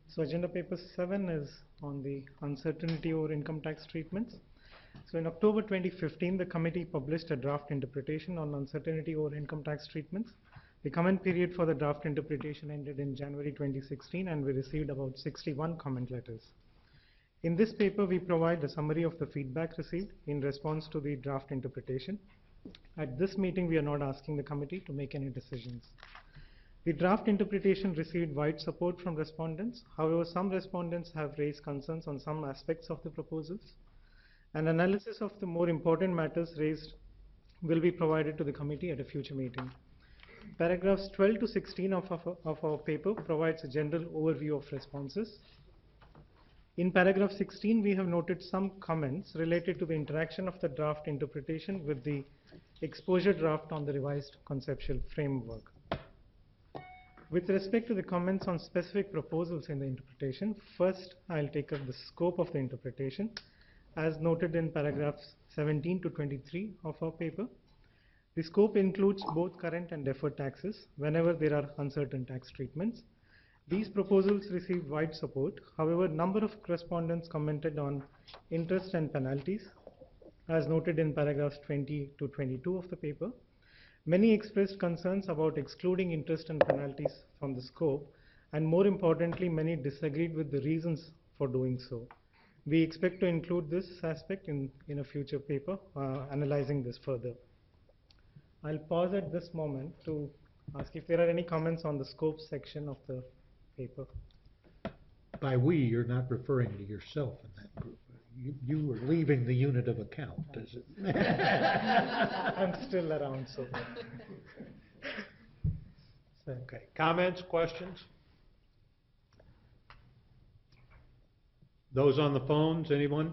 So agenda paper 7 is on the uncertainty over income tax treatments. So in October 2015, the committee published a draft interpretation on uncertainty over income tax treatments. The comment period for the draft interpretation ended in January 2016, and we received about 61 comment letters. In this paper, we provide a summary of the feedback received in response to the draft interpretation. At this meeting, we are not asking the committee to make any decisions. The draft interpretation received wide support from respondents. However, some respondents have raised concerns on some aspects of the proposals. An analysis of the more important matters raised will be provided to the committee at a future meeting. Paragraphs 12 to 16 of our paper provides a general overview of responses. In paragraph 16, we have noted some comments related to the interaction of the draft interpretation with the exposure draft on the revised conceptual framework. With respect to the comments on specific proposals in the interpretation, first I'll take up the scope of the interpretation as noted in paragraphs 17 to 23 of our paper. The scope includes both current and deferred taxes whenever there are uncertain tax treatments. These proposals received wide support. However, number of correspondents commented on interest and penalties as noted in paragraphs 20 to 22 of the paper. Many expressed concerns about excluding interest and penalties from the scope, and more importantly, many disagreed with the reasons for doing so. We expect to include this aspect in a future paper analyzing this further. I'll pause at this moment to ask if there are any comments on the scope section of the paper. By we, you're not referring to yourself in that group. You were leaving the unit of account, is it? I'm still around, so. Okay. Comments, questions? Those on the phones, anyone?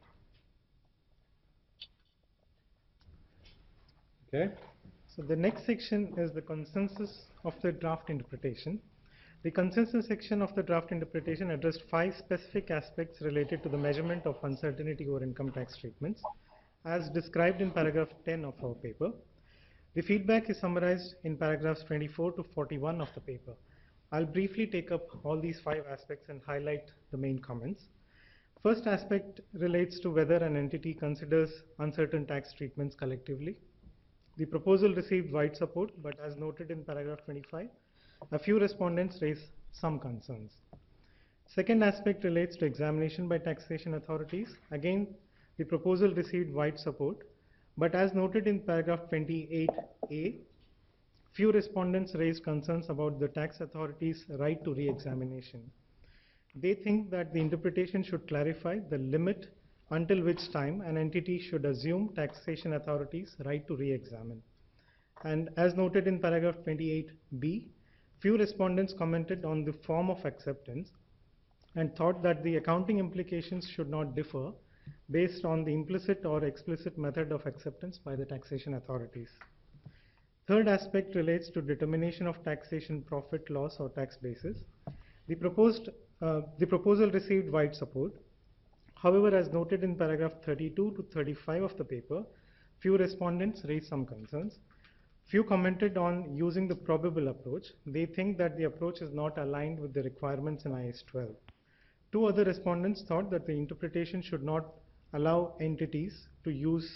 Okay. So the next section is the consensus of the draft interpretation. The consensus section of the draft interpretation addressed 5 specific aspects related to the measurement of uncertainty over income tax treatments, as described in paragraph 10 of our paper. The feedback is summarized in paragraphs 24 to 41 of the paper. I'll briefly take up all these 5 aspects and highlight the main comments. First aspect relates to whether an entity considers uncertain tax treatments collectively. The proposal received wide support, but as noted in paragraph 25, a few respondents raised some concerns. Second aspect relates to examination by taxation authorities. Again, the proposal received wide support, but as noted in paragraph 28A, few respondents raised concerns about the tax authorities' right to re-examination. They think that the interpretation should clarify the limit until which time an entity should assume taxation authorities' right to re-examine. And as noted in paragraph 28B, few respondents commented on the form of acceptance and thought that the accounting implications should not differ based on the implicit or explicit method of acceptance by the taxation authorities. Third aspect relates to determination of taxation profit, loss, or tax basis. The proposal received wide support. However, as noted in paragraph 32 to 35 of the paper, few respondents raised some concerns. Few commented on using the probable approach. They think that the approach is not aligned with the requirements in IAS 12. 2 other respondents thought that the interpretation should allow entities to use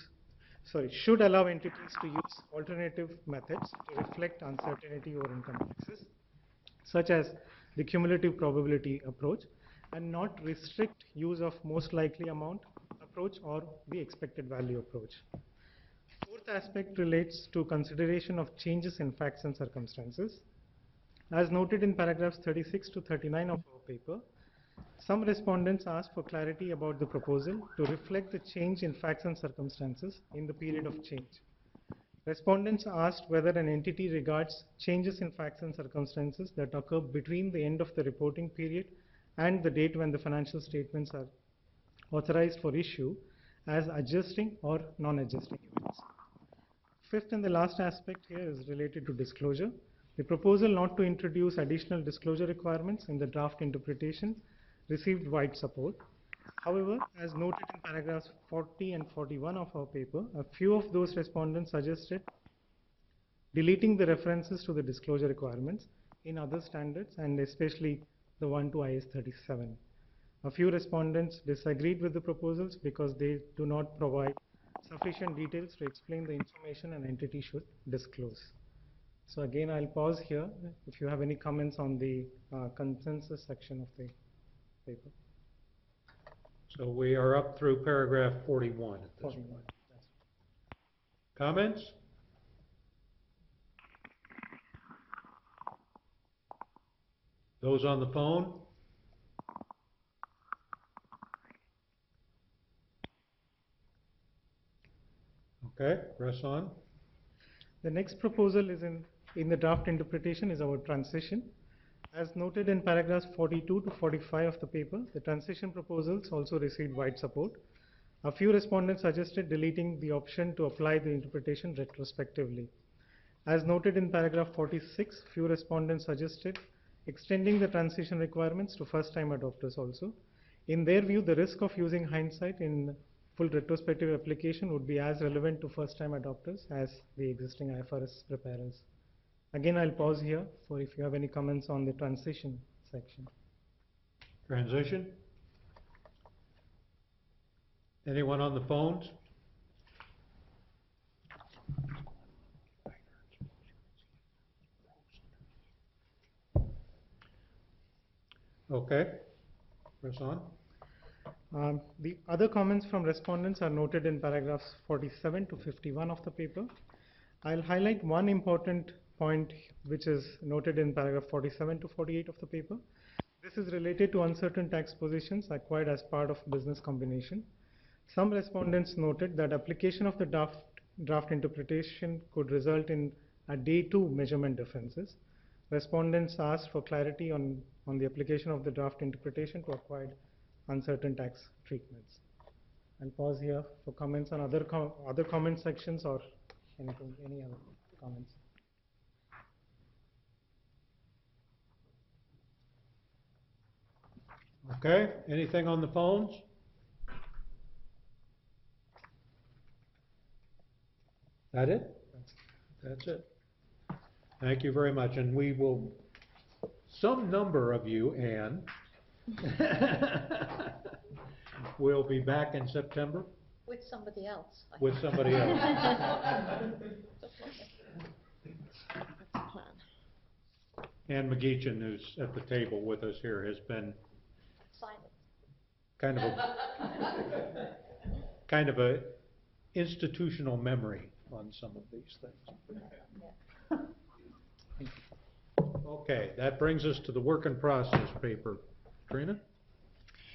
alternative methods to reflect uncertainty over income taxes, such as the cumulative probability approach, and not restrict use of most likely amount approach or the expected value approach. Fourth aspect relates to consideration of changes in facts and circumstances. As noted in paragraphs 36 to 39 of our paper, some respondents asked for clarity about the proposal to reflect the change in facts and circumstances in the period of change. Respondents asked whether an entity regards changes in facts and circumstances that occur between the end of the reporting period and the date when the financial statements are authorized for issue as adjusting or non-adjusting events. Fifth and the last aspect here is related to disclosure. The proposal not to introduce additional disclosure requirements in the draft interpretation received wide support. However, as noted in paragraphs 40 and 41 of our paper, a few of those respondents suggested deleting the references to the disclosure requirements in other standards, and especially the one to IS 37. A few respondents disagreed with the proposals because they do not provide sufficient details to explain the information an entity should disclose. So again, I'll pause here if you have any comments on the consensus section of the paper. So we are up through paragraph 41 at this 41. point. Comments? Those on the phone? Okay, press on. The next proposal is in the draft interpretation is our transition. As noted in paragraphs 42 to 45 of the paper, the transition proposals also received wide support. A few respondents suggested deleting the option to apply the interpretation retrospectively. As noted in paragraph 46, few respondents suggested extending the transition requirements to first-time adopters also. In their view, the risk of using hindsight in full retrospective application would be as relevant to first-time adopters as the existing IFRS preparers. Again, I'll pause here for if you have any comments on the transition section. Transition? Anyone on the phones? Okay, press on. The other comments from respondents are noted in paragraphs 47 to 51 of the paper. I'll highlight one important point which is noted in paragraph 47 to 48 of the paper. This is related to uncertain tax positions acquired as part of business combination. Some respondents noted that application of the draft interpretation could result in a day 2 measurement differences. Respondents asked for clarity on the application of the draft interpretation to acquired uncertain tax treatments. I'll pause here for comments on other comment sections or anything, any other comments. Okay, anything on the phones? That it? That's it. Thank you very much, and we will, some number of you, Anne, will be back in September With somebody else. I with think. somebody else. That's the plan. Ann McGeechan, who's at the table with us here, has been Silent. kind of a institutional memory on some of these things. Yeah. Okay, that brings us to the work in process paper. Trina?